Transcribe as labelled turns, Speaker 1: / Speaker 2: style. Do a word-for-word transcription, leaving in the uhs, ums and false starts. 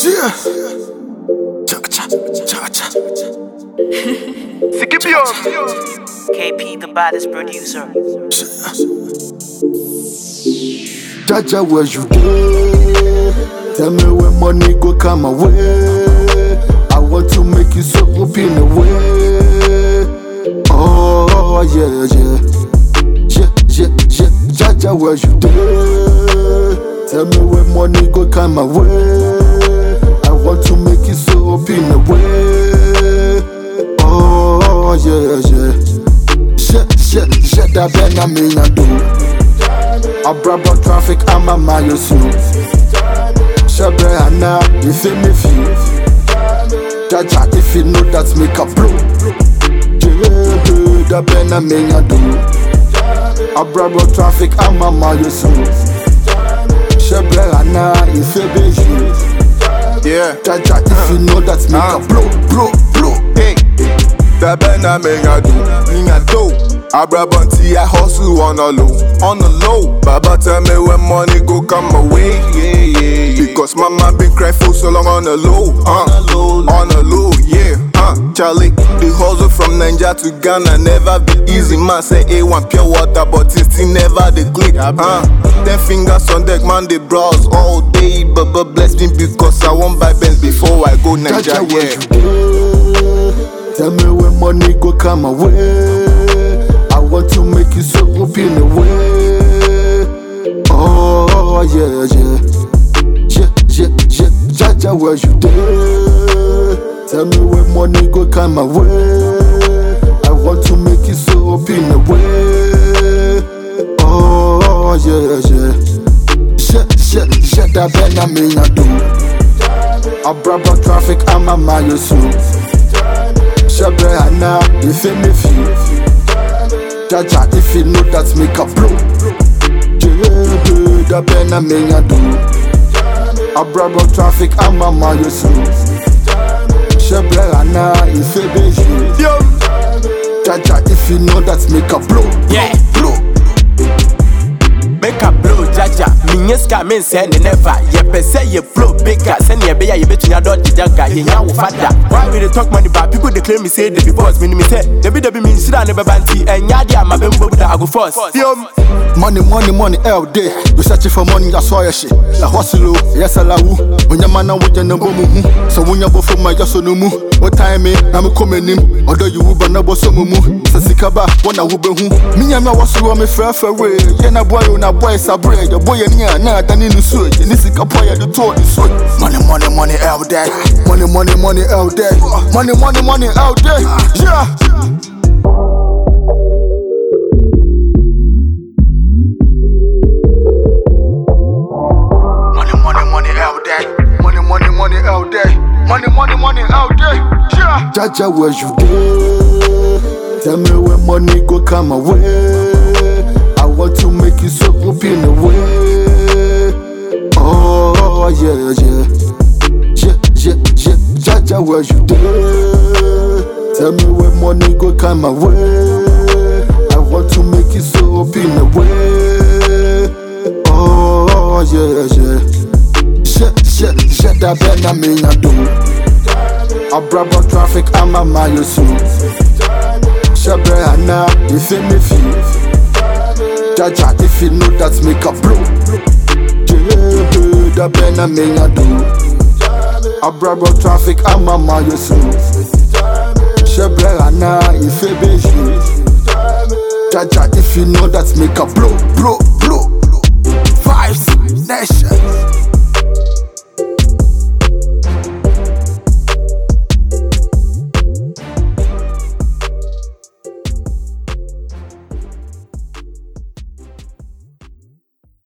Speaker 1: Yeah. Cha cha cha cha.
Speaker 2: K P, the baddest producer.
Speaker 1: Jaja, where you dey? Tell me when money go come away. I want to make you so open away. Oh yeah yeah yeah yeah yeah. Jaja, where you dey? Tell me when money go come away. I want to make you so open away. Oh yeah yeah. Shit shit shit that ben I mean I do. I brought up traffic, I'm a mile soon. Shabre Hana, if you me feel. Jaja, if you know that's make a blow. The ben I mean I do. I brought up traffic, I'm a mile soon. Shabre Hana, if you be you.
Speaker 3: Yeah.
Speaker 1: Jaja, if you know that's make a blow, blow, blow.
Speaker 3: Hey, the ben I mean I do, mean I do. Abrabunty, I hustle on the low, on the low. Baba tell me when money go come away, yeah, yeah, yeah. Because mama been crying for so long on the low, uh, on the low, yeah, uh. Charlie, the hustle from Nigeria to Ghana never be easy, man. Say A one pure water, but it's still never the click, uh. Ten fingers on deck, man, they browse all day. Baba bless me because I won't buy Benz before I go Nigeria, yeah.
Speaker 1: Tell me when money go come away. I want to make you so open away. Oh yeah yeah yeah yeah yeah. Jaja, where you dey? Tell me when money go come away. I want to make you so open away. Oh yeah yeah. Shit shit shit that ben I mean I do. I brought up traffic, I'm a mile soon. Shabre Hana, if you me feel. Jaja, if you know that's make a blow. The ben I mean I do. I brought up traffic, I'm a mile soon. Shabre Hana, if you be you. Jaja, if you know that's make a blow.
Speaker 4: Yeah,
Speaker 1: blow.
Speaker 4: Make a blow, Jaja. Minyeska men say never. Ye pe say ye flow bigger. Send ye be ya ye bet you dot the jagger. Ye ya wo father. Why we dey talk money but people dey claim me say they be boss. Me me say they be they be mean shira never banty. And ya dia ma bembo da I go force.
Speaker 1: Money, money, money, all day. We searching for money, I saw your shit. La hustle, yes, I love you. When your man with your number, so when you're both for my just on the move. What time, I'm coming in. Although you will be no boss, some move. Sasikaba, one I will be who. Me and my was who I'm a fair for way. Yana boy, on a boy, Sabre, the boy, and yeah, now than in the switch. And this is a boy at the tour. Money, money, money, all day. Money, money, money, all day. Money, money, money, all day. Yeah. Money, money, money out there, yeah. Jaja, where you dey? Tell me when money go come away. I want to make you so open away. Oh yeah yeah yeah yeah yeah. Jaja, where you dey? Tell me when money go come away. I want to make you so open away. Oh yeah yeah. Shit, shit, shit that ben I mean I do. I brought up traffic, I'm a mile soon. Shabre Hana, if you me feel. Jaja, if you know that's make a blow. The ben I mean I do. I brought up traffic, I'm a mile soon. Shabre Hana, if you be you. Jaja, if you know that's make a blow, blow, blow.